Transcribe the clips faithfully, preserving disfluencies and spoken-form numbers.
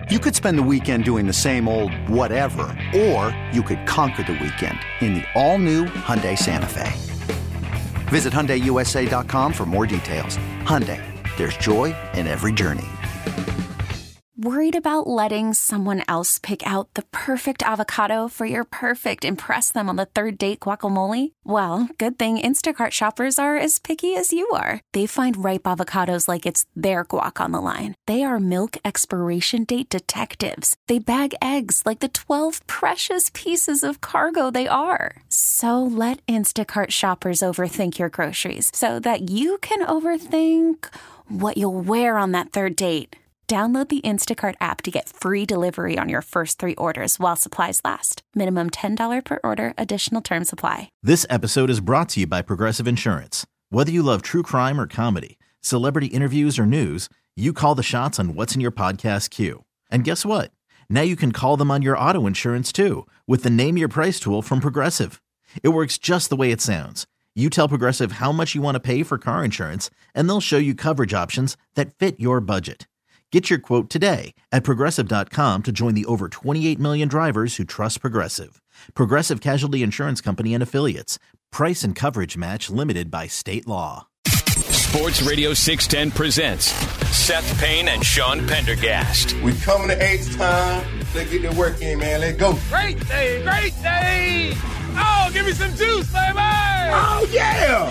You could spend the weekend doing the same old whatever, or you could conquer the weekend in the all-new Hyundai Santa Fe. Visit Hyundai U S A dot com for more details. Hyundai, there's joy in every journey. Worried about letting someone else pick out the perfect avocado for your perfect impress them on the third date guacamole? Well, good thing Instacart shoppers are as picky as you are. They find ripe avocados like it's their guac on the line. They are milk expiration date detectives. They bag eggs like the twelve precious pieces of cargo they are. So let Instacart shoppers overthink your groceries so that you can overthink what you'll wear on that third date. Download the Instacart app to get free delivery on your first three orders while supplies last. Minimum ten dollars per order. Additional terms apply. This episode is brought to you by Progressive Insurance. Whether you love true crime or comedy, celebrity interviews or news, you call the shots on what's in your podcast queue. And guess what? Now you can call them on your auto insurance too with the Name Your Price tool from Progressive. It works just the way it sounds. You tell Progressive how much you want to pay for car insurance, and they'll show you coverage options that fit your budget. Get your quote today at Progressive dot com to join the over twenty-eight million drivers who trust Progressive. Progressive Casualty Insurance Company and Affiliates. Price and coverage match limited by state law. Sports Radio six ten presents Seth Payne and Sean Pendergast. We coming to H-Time. Let's get the work in, man. Let's go. Great day, great day. Oh, give me some juice, baby. Oh, yeah.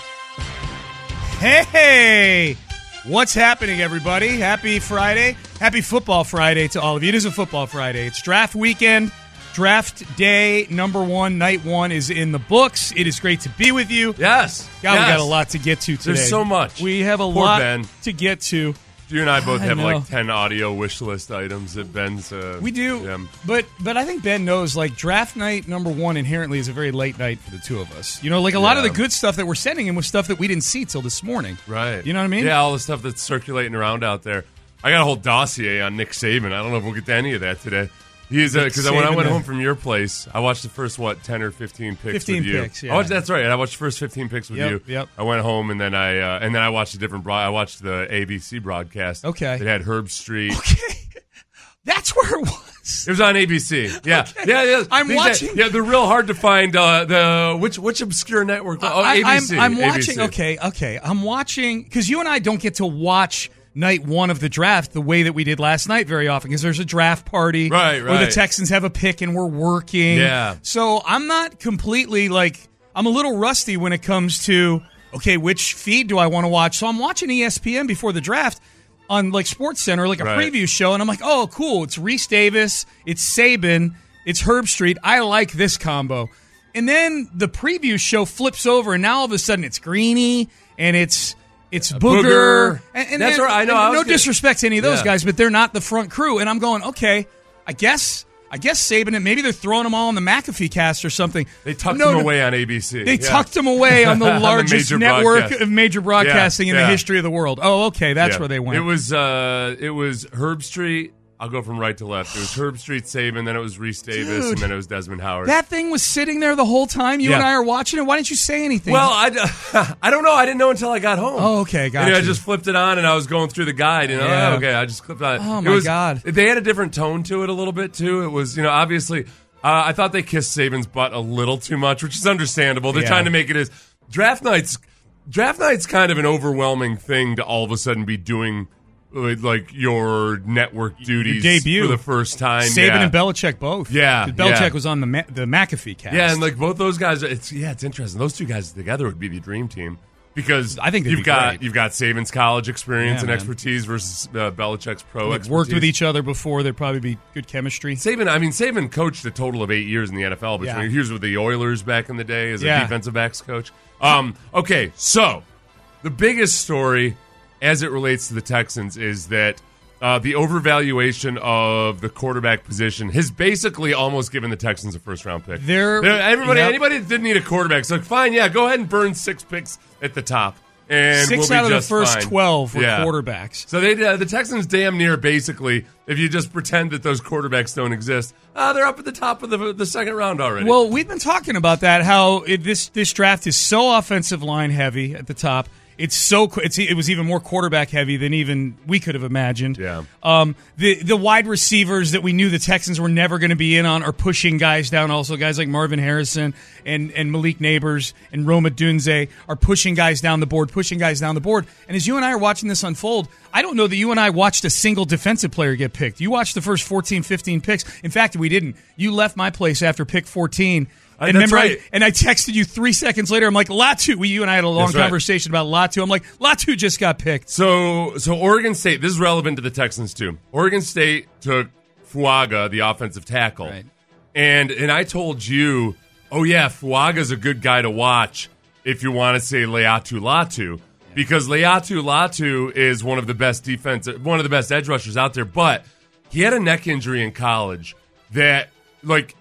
Hey. What's happening, everybody? Happy Friday. Happy Football Friday to all of you. It is a Football Friday. It's draft weekend. Draft day number one, night one is in the books. It is great to be with you. Yes. God, yes. we got a lot to get to today. There's so much. We have a Poor lot Ben. to get to. You and I both I have know. like ten audio wish list items that Ben's. Uh, We do, yeah. but but I think Ben knows, like, draft night number one inherently is a very late night for the two of us. You know, like a lot of the Yeah. good stuff that we're sending him was stuff that we didn't see till this morning. Right. You know what I mean? Yeah, all the stuff that's circulating around out there. I got a whole dossier on Nick Saban. I don't know if we'll get to any of that today. He's because uh, when I went Saban, home from your place, I watched the first what ten or fifteen picks fifteen with you. picks, yeah. I watched, that's right. I watched the first fifteen picks with Yep, you. yep. I went home and then I uh, and then I watched a different. Broad, I watched the A B C broadcast. Okay. It had Herb Street. Okay. That's where it was. It was on A B C. Yeah, Okay. yeah, yeah. I'm These watching- Are, yeah, they're real hard to find. Uh, the which which obscure network? Oh, I, A B C. I'm, I'm A B watching. C. Okay, okay. I'm watching because you and I don't get to watch night one of the draft the way that we did last night very often because there's a draft party, Right, where the right. Texans have a pick and we're working. Yeah. So I'm not completely like I'm a little rusty when it comes to okay, which feed do I want to watch? So I'm watching E S P N before the draft on like Sports Center, like a Right. preview show, and I'm like, oh, cool. It's Reese Davis, it's Saban, it's Herb Street. I like this combo. And then the preview show flips over, and now all of a sudden it's Greeny and it's it's Booger. Booger. And, and That's and- right, I know, and I was no gonna- disrespect to any of those Yeah. guys, but they're not the front crew. And I'm going, okay, I guess I guess Saban, and maybe they're throwing them all on the McAfee cast or something. They tucked No, them no. away on A B C. They Yeah. tucked them away on the On the largest major network broadcast. of major broadcasting Yeah, in the yeah. history of the world. Oh, okay, that's Yeah. where they went. It was uh, it was Herb Street. I'll go from right to left. It was Herb Street, Saban, then it was Reese Davis, Dude. and then it was Desmond Howard. That thing was sitting there the whole time. You Yeah. and I are watching it. Why didn't you say anything? well, I, I don't know. I didn't know until I got home. Oh, okay, got And I you. just flipped it on, and I was going through the guide. And Yeah. oh, okay, I just clipped on. Oh, It my was- God. They had a different tone to it a little bit too. It was, you know, obviously, uh, I thought they kissed Saban's butt a little too much, which is understandable. They're Yeah. trying to make it as draft nights. Draft night's kind of an overwhelming thing to all of a sudden be doing. Like your network duties debut. for the first time. Saban yeah. and Belichick both. Yeah, 'Cause Belichick yeah. was on the Ma- the McAfee cast. Yeah, and like both those guys, it's yeah, it's interesting. Those two guys together would be the dream team because I think they'd you've be got great. you've got Saban's college experience Yeah, and man. expertise versus uh, Belichick's pro They've expertise. worked with each other before. There'd probably be good chemistry. Saban, I mean, Saban coached a total of eight years in the N F L. Between Yeah. he was with the Oilers back in the day as Yeah. a defensive backs coach. Um, okay, so the biggest story as it relates to the Texans is that uh, the overvaluation of the quarterback position has basically almost given the Texans a first round pick. They're- They're- everybody, yep. anybody that didn't need a quarterback, so like, fine, yeah, go ahead and burn six picks at the top. And Six we'll be out of the just first fine. twelve were Yeah. quarterbacks. So they uh, the Texans damn near basically, if you just pretend that those quarterbacks don't exist, uh, they're up at the top of the the second round already. Well, we've been talking about that, how it, this this draft is so offensive line heavy at the top. It's so it's, it was even more quarterback heavy than even we could have imagined. Yeah. Um, the the wide receivers that we knew the Texans were never going to be in on are pushing guys down. Also, guys like Marvin Harrison and, and Malik Neighbors and Roma Dunze are pushing guys down the board, pushing guys down the board. And as you and I are watching this unfold, I don't know that you and I watched a single defensive player get picked. You watched the first fourteen, fifteen picks. In fact, we didn't. You left my place after pick fourteen. And That's remember, right. I, and I texted you three seconds later. I'm like, Latu. We, you and I had a long That's right. conversation about Latu. I'm like, Latu just got picked. So, so Oregon State. This is relevant to the Texans too. Oregon State took Fuaga, the offensive tackle, Right. and and I told you, oh yeah, Fuaga's a good guy to watch if you want to say Leatu Latu, yeah. because Leatu Latu is one of the best defense, one of the best edge rushers out there. But he had a neck injury in college that, like.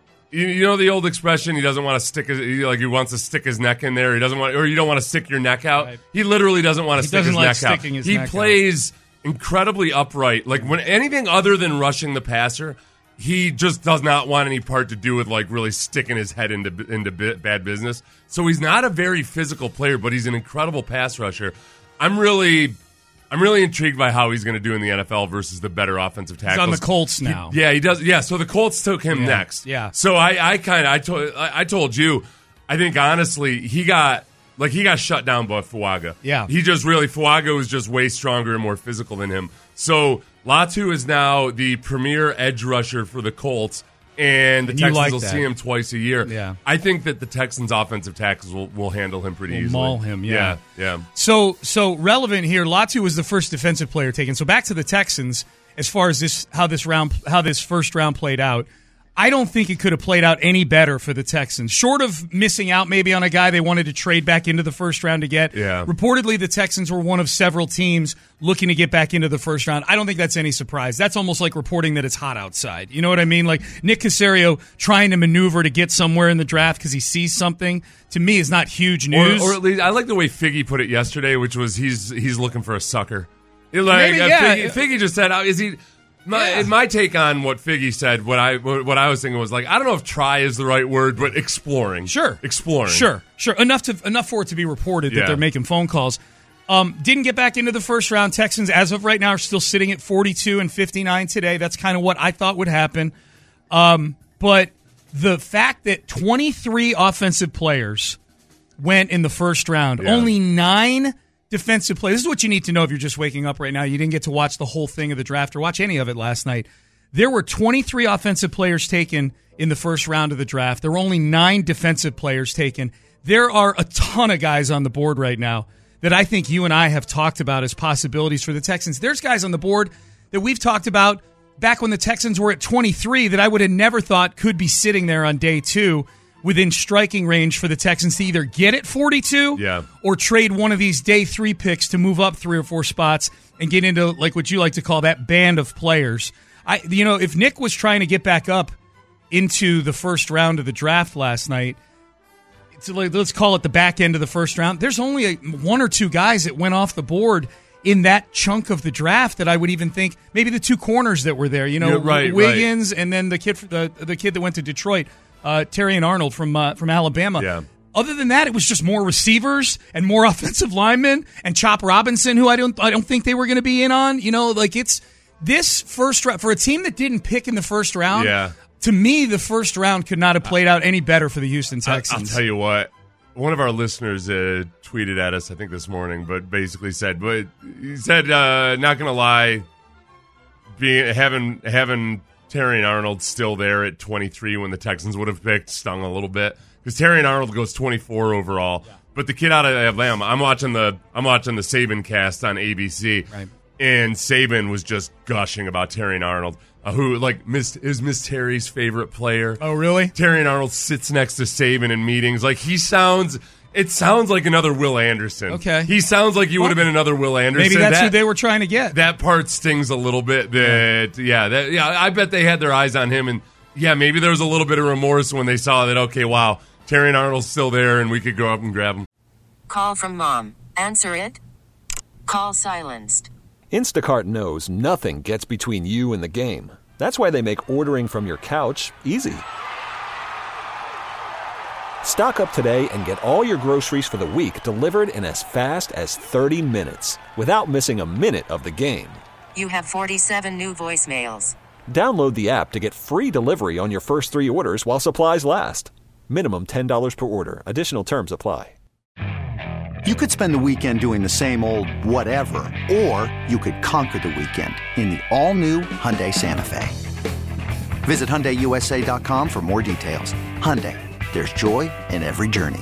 You know the old expression, he doesn't want to stick his, he, like he wants to stick his neck in there. He doesn't want, or you don't want to stick your neck out. Right. He literally doesn't want to He stick doesn't his like neck out. sticking his he neck plays incredibly upright. Like when anything other than rushing the passer, he just does not want any part to do with like really sticking his head into into bad business. So he's not a very physical player, but he's an incredible pass rusher. I'm really. I'm really intrigued by how he's going to do in the N F L versus the better offensive tackles. He's on the Colts now. He, yeah, he does. Yeah, so the Colts took him Yeah, next. yeah. So I, I kind of, I told, I, I told you, I think honestly, he got like he got shut down by Fuaga. Yeah. He just really Fuaga was just way stronger and more physical than him. So Latu is now the premier edge rusher for the Colts. And the And you Texans like will that. see him twice a year. Yeah. I think that the Texans' offensive tackles will, will handle him pretty Will easily. maul him, yeah. Yeah, yeah. So, so relevant here. Latu was the first defensive player taken. So back to the Texans as far as this, how this round, how this first round played out. I don't think it could have played out any better for the Texans. Short of missing out maybe on a guy they wanted to trade back into the first round to get. Yeah. Reportedly, the Texans were one of several teams looking to get back into the first round. I don't think that's any surprise. That's almost like reporting that it's hot outside. You know what I mean? Like Nick Caserio trying to maneuver to get somewhere in the draft because he sees something, to me, is not huge news. Or, or at least I like the way Figgy put it yesterday, which was he's he's looking for a sucker. Like Maybe, uh, yeah. Figgy, Figgy just said, uh, "Is he?" My, Yeah. my take on what Figgy said, what I what I was thinking was like, I don't know if "try" is the right word, but exploring. Sure, exploring. Sure, sure. Enough to enough for it to be reported that Yeah. they're making phone calls. Um, didn't get back into the first round. Texans, as of right now, are still sitting at forty-two and fifty-nine today. That's kind of what I thought would happen. Um, but the fact that twenty-three offensive players went in the first round, Yeah. only nine defensive players. This is what you need to know if you're just waking up right now. You didn't get to watch the whole thing of the draft or watch any of it last night. There were twenty-three offensive players taken in the first round of the draft. There were only nine defensive players taken. There are a ton of guys on the board right now that I think you and I have talked about as possibilities for the Texans. There's guys on the board that we've talked about back when the Texans were at twenty-three that I would have never thought could be sitting there on day two within striking range for the Texans to either get at forty-two Yeah. or trade one of these day three picks to move up three or four spots and get into like what you like to call that band of players. I, you know, if Nick was trying to get back up into the first round of the draft last night, it's like, let's call it the back end of the first round, there's only a, one or two guys that went off the board in that chunk of the draft that I would even think maybe the two corners that were there, you know, Yeah, right, Wiggins and then the kid, the the kid that went to Detroit, uh, Terry and Arnold from uh, from Alabama. Yeah. Other than that, it was just more receivers and more offensive linemen and Chop Robinson, who I don't I don't think they were going to be in on. You know, like it's this first round for a team that didn't pick in the first round. Yeah. To me, the first round could not have played out any better for the Houston I, Texans. I'll tell you what. One of our listeners uh, tweeted at us, I think this morning, but basically said, but he said, uh, not going to lie, being having having Terry and Arnold still there at twenty-three when the Texans would have picked stung a little bit because Terry and Arnold goes twenty-four overall. Yeah. But the kid out of Atlanta, I'm watching the I'm watching the Saban cast on A B C, Right. and Saban was just gushing about Terry and Arnold, uh, who like Miss is Miss Terry's favorite player. Oh, really? Terry and Arnold sits next to Saban in meetings. Like he sounds, it sounds like another Will Anderson. Okay. He sounds like he would have been another Will Anderson. Maybe that's that, who they were trying to get. That part stings a little bit. That yeah, that yeah. I bet they had their eyes on him, and yeah, maybe there was a little bit of remorse when they saw that. Okay, wow, Terry and Arnold's still there, and we could go up and grab him. Call from mom. Answer it. Call silenced. Instacart knows nothing gets between you and the game. That's why they make ordering from your couch easy. Stock up today and get all your groceries for the week delivered in as fast as thirty minutes without missing a minute of the game. You have forty-seven new voicemails. Download the app to get free delivery on your first three orders while supplies last. Minimum ten dollars per order. Additional terms apply. You could spend the weekend doing the same old whatever, or you could conquer the weekend in the all-new Hyundai Santa Fe. Visit Hyundai U S A dot com for more details. Hyundai, there's joy in every journey.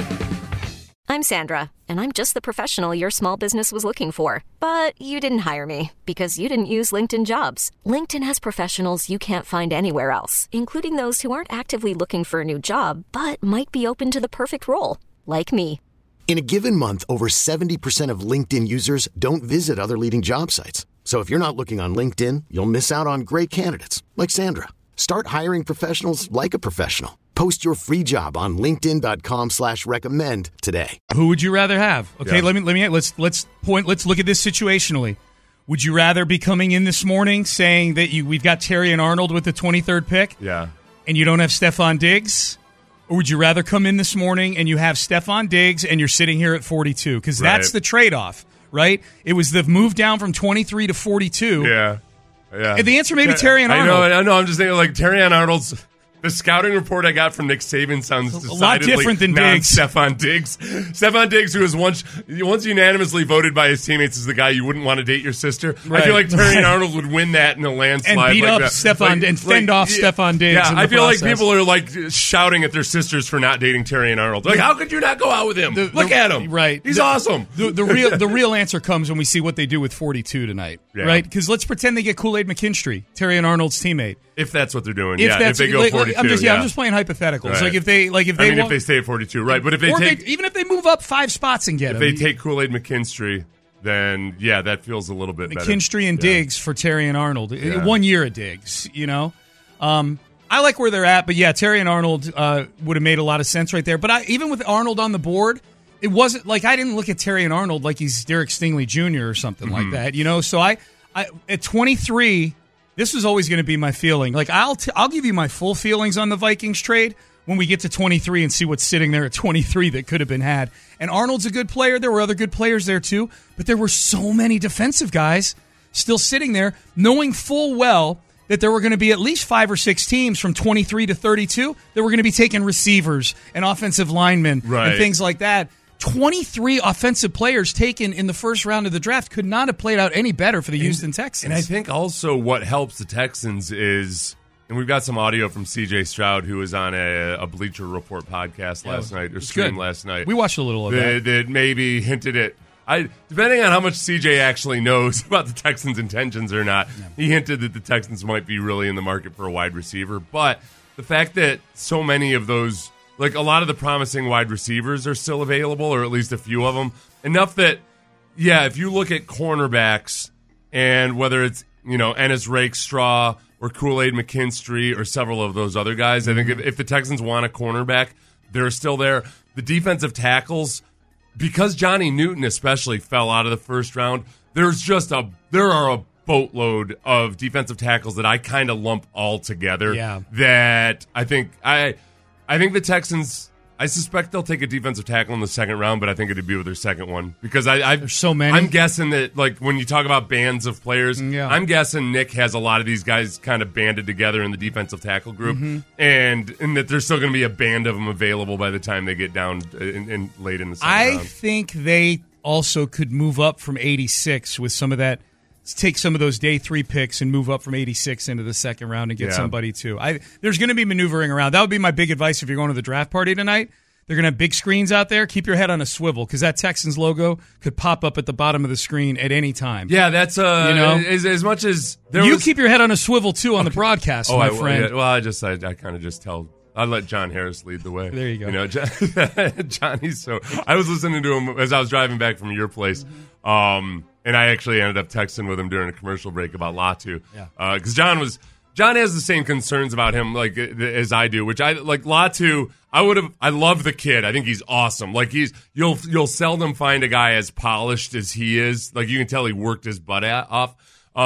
I'm Sandra, and I'm just the professional your small business was looking for. But you didn't hire me because you didn't use LinkedIn Jobs. LinkedIn has professionals you can't find anywhere else, including those who aren't actively looking for a new job, but might be open to the perfect role, like me. In a given month, over seventy percent of LinkedIn users don't visit other leading job sites. So if you're not looking on LinkedIn, you'll miss out on great candidates like Sandra. Start hiring professionals like a professional. Post your free job on linkedin dot com slash recommend today. Who would you rather have? Okay, Yeah. let me let me let's let's point let's look at this situationally. Would you rather be coming in this morning saying that you we've got Terry and Arnold with the twenty-third pick? Yeah. And you don't have Stephon Diggs? Or would you rather come in this morning and you have Stephon Diggs and you're sitting here at forty-two? Because that's Right. the trade-off, right? It was the move down from twenty-three to forty-two. Yeah. Yeah. And the answer may be Terry and Arnold. I know, I know. I'm just thinking like Terry and Arnold's. The scouting report I got from Nick Saban sounds a decidedly lot different than not Diggs. Stephon Diggs. Stephon Diggs, who was once once unanimously voted by his teammates as the guy you wouldn't want to date your sister. Right. I feel like Terry Right. and Arnold would win that in a landslide. And beat like up that. Stephon- and fend off yeah, Stephon Diggs Yeah, in the I feel process. like people are like shouting at their sisters for not dating Terry and Arnold. Like, how could you not go out with him? The- Look the- at him. Right. He's The- awesome. The, the real the real answer comes when we see what they do with forty-two tonight, Yeah. right? Because let's pretend they get Kool-Aid McKinstry, Terry and Arnold's teammate. If that's what they're doing, If yeah. that's if they go like, forty-two, I'm just yeah, yeah. I'm just playing hypotheticals. Right. Like if they like if they I mean, want, if they stay at forty-two, right? But if they or take they, even if they move up five spots and get if him, they take Kool-Aid McKinstry, then yeah, that feels a little bit better. McKinstry and Yeah. Diggs for Terry and Arnold. Yeah. One year of Diggs, you know. Um, I like where they're at, but yeah, Terry and Arnold uh, would have made a lot of sense right there. But I, even with Arnold on the board, it wasn't like I didn't look at Terry and Arnold like he's Derek Stingley Junior or something Mm-hmm. like that, you know. So I, I at twenty-three, this was always going to be my feeling. Like I'll t- I'll give you my full feelings on the Vikings trade when we get to twenty-three and see what's sitting there at twenty-three that could have been had. And Arnold's a good player. There were other good players there too, but there were so many defensive guys still sitting there, knowing full well that there were going to be at least five or six teams from twenty-three to thirty-two that were going to be taking receivers and offensive linemen Right. and things like that. twenty-three offensive players taken in the first round of the draft could not have played out any better for the Houston Texans. And I think also what helps the Texans is, and we've got some audio from C J Stroud, who was on a, a Bleacher Report podcast Yeah, last night, or it's stream good. last night. We watched a little of that, that. that maybe hinted at, I, depending on how much C J actually knows about the Texans' intentions or not, he hinted that the Texans might be really in the market for a wide receiver. But the fact that so many of those, like a lot of the promising wide receivers are still available, or at least a few of them, enough that, yeah, if you look at cornerbacks and whether it's, you know, Ennis Rakestraw or Kool-Aid McKinstry or several of those other guys, I think if, if the Texans want a cornerback, they're still there. The defensive tackles, because Johnny Newton especially fell out of the first round, there's just a there are a boatload of defensive tackles that I kind of lump all together. Yeah. That I think I I think the Texans, I suspect they'll take a defensive tackle in the second round, but I think it'd be with their second one because I I There's so many. I'm guessing that like when you talk about bands of players, Yeah. I'm guessing Nick has a lot of these guys kind of banded together in the defensive tackle group, Mm-hmm. and and that there's still going to be a band of them available by the time they get down in, in late in the second I round. think they also could move up from eighty-six with some of that. Take some of those day three picks and move up from eighty-six into the second round and get Yeah. somebody too. I there's going to be maneuvering around. That would be my big advice if you're going to the draft party tonight. They're going to have big screens out there. Keep your head on a swivel because that Texans logo could pop up at the bottom of the screen at any time. Yeah, that's uh, You know? as, as much as there you was, keep your head on a swivel too on the broadcast, oh, my I, friend. yeah, well, I just I, I kind of just tell. I let John Harris lead the way. There you go. You know, John, Johnny's so. I was listening to him as I was driving back from your place, um, and I actually ended up texting with him during a commercial break about Latu. Yeah. Because John was John has the same concerns about him like as I do, which I like Latu. I would have. I love the kid. I think he's awesome. Like he's you'll you'll seldom find a guy as polished as he is. Like you can tell he worked his butt at, off. Um,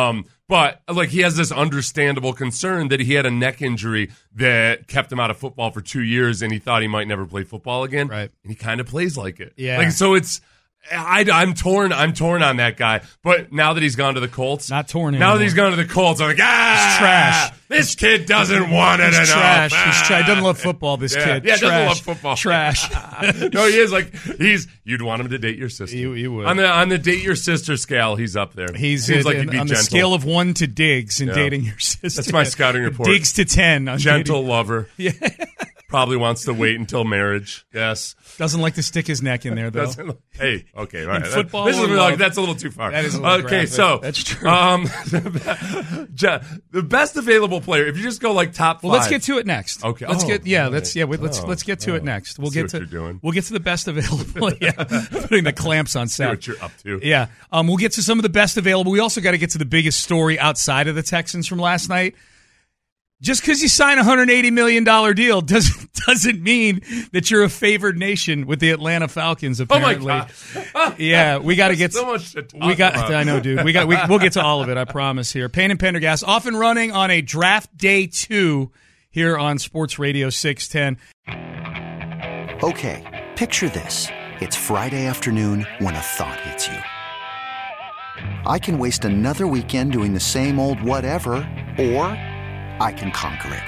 But, like, he has this understandable concern that he had a neck injury that kept him out of football for two years, and he thought he might never play football again. Right. And he kind of plays like it. Yeah. Like, so it's... I, I'm torn. I'm torn on that guy. But now that he's gone to the Colts, not torn. Now anymore. that he's gone to the Colts, I'm like, ah, he's trash. This kid doesn't want it he's enough. Trash. Ah. He's trash. Doesn't love football. This yeah. kid. Yeah, trash. doesn't love football. Trash. No, he is like he's. You'd want him to date your sister. You, you would on the on the date your sister scale. He's up there. He's Seems in, like he'd be on gentle. the scale of one to Diggs in Yeah. dating your sister. That's my scouting report. Diggs to ten. On Gentle dating. lover. Yeah. Probably wants to wait until marriage. Yes. Doesn't like to stick his neck in there, though. Doesn't, hey, okay, all right. In football This is or like, love? that's a little too far. That is a little okay. graphic. So That's true. Um, the best available player. If you just go like top five. Well, let's get to it next. Okay. Let's oh, get yeah. right. Let's yeah. Wait, let's oh, let's get to oh. it next. We'll See get what to you're doing. we'll get to the best available. Yeah, putting the clamps on See Seth. what you're up to. Yeah. Um. We'll get to some of the best available. We also got to get to the biggest story outside of the Texans from last night. Just because you sign a one hundred eighty million dollars deal doesn't doesn't mean that you're a favored nation with the Atlanta Falcons. Apparently, oh my God. Yeah, we got to get so much to talk we got. about. I know, dude. We got. We, we'll get to all of it. I promise. Here, Payne and Pendergast off and running on a draft day two here on Sports Radio six ten. Okay, picture this: it's Friday afternoon when a thought hits you. I can waste another weekend doing the same old whatever, or I can conquer it.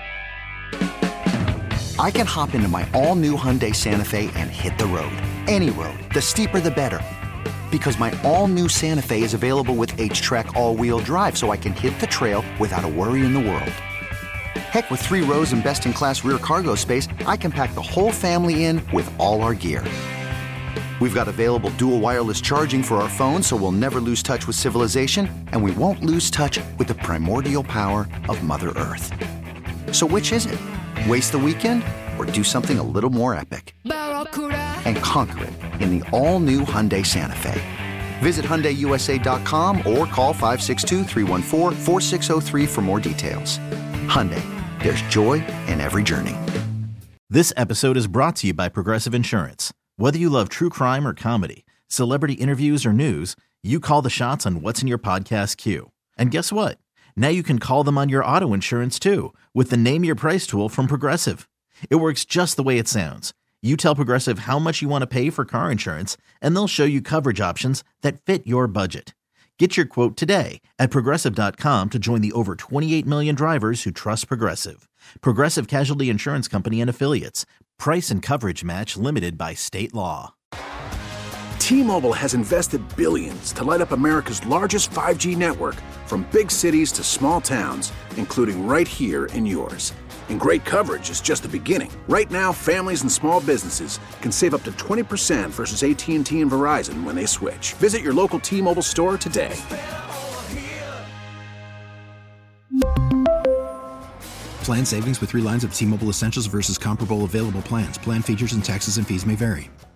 I can hop into my all-new Hyundai Santa Fe and hit the road. Any road. The steeper, the better. Because my all-new Santa Fe is available with H-Track all-wheel drive, so I can hit the trail without a worry in the world. Heck, with three rows and best-in-class rear cargo space, I can pack the whole family in with all our gear. We've got available dual wireless charging for our phones, so we'll never lose touch with civilization, and we won't lose touch with the primordial power of Mother Earth. So which is it? Waste the weekend or do something a little more epic? And conquer it in the all-new Hyundai Santa Fe. Visit Hyundai U S A dot com or call five six two, three one four, four six zero three for more details. Hyundai, there's joy in every journey. This episode is brought to you by Progressive Insurance. Whether you love true crime or comedy, celebrity interviews or news, you call the shots on what's in your podcast queue. And guess what? Now you can call them on your auto insurance too with the Name Your Price tool from Progressive. It works just the way it sounds. You tell Progressive how much you want to pay for car insurance, and they'll show you coverage options that fit your budget. Get your quote today at Progressive dot com to join the over twenty-eight million drivers who trust Progressive. Progressive Casualty Insurance Company and Affiliates. Price and coverage match limited by state law. T-Mobile has invested billions to light up America's largest five G network, from big cities to small towns, including right here in yours. And great coverage is just the beginning. Right now, families and small businesses can save up to twenty percent versus A T and T and Verizon when they switch. Visit your local T-Mobile store today. Plan savings with three lines of T-Mobile Essentials versus comparable available plans. Plan features and taxes and fees may vary.